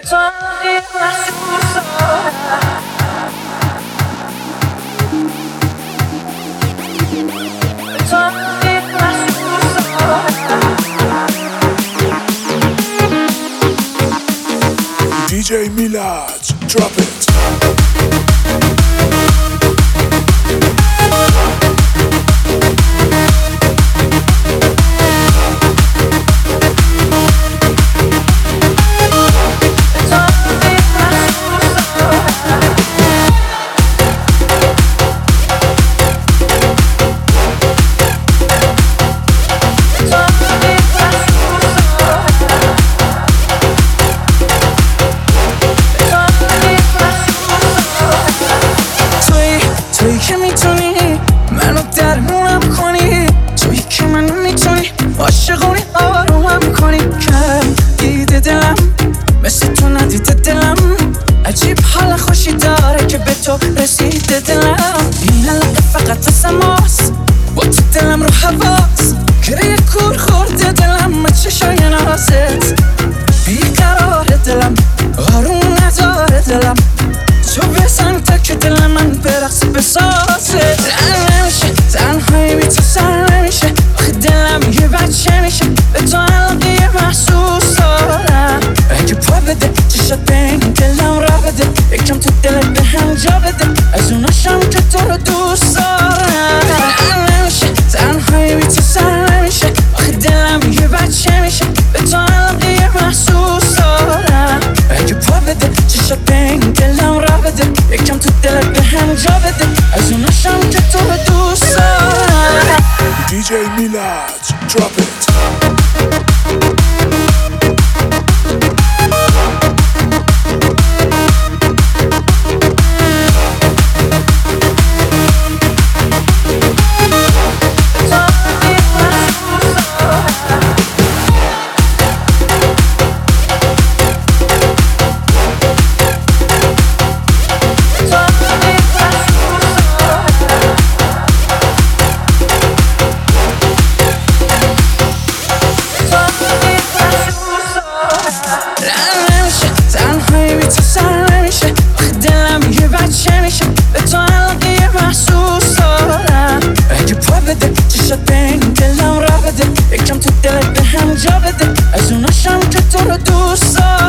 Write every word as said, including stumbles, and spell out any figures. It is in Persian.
دی جی میلاد, drop it. تویی که میتونی منو درمونم کنی، تویی که منو میتونی عاشقونی آرومم کنی. کم دیده دلم مثل تو ندیده دلم، عجیب حال خوشی داره که به تو رسیده دلم. این علاقه فقط از ماست، با تو دلم رو حواس گره کور خورده دلم، چشای نازت بیقرار دلم، آروم نداره دلم. تو بزن تا که دل من برقص بسازه، تن نمیشه تنهایی بی تو سر نمیشه، آخه دلم یه بچه میشه به تو علاقه یه محسوس دارم. اگه پا بده چشات به این دلم را بده، یکم تو دلت به هم جا بده، از اوناشم که تو رو دوست دارم. تن نمیشه تنهایی بی تو سر نمیشه، آخه دلم یه بچه میشه به تو علاقه یه محسوس دارم. اگه پا بده چشات به این دلم را بده، یکم تو دلت به هم جا بده، از اوناشم که تو رو دوست دارم. دی جی میلاد, drop it. یکم تو دلت به هم جا بده، از اوناشم که تو رو دوست دارم.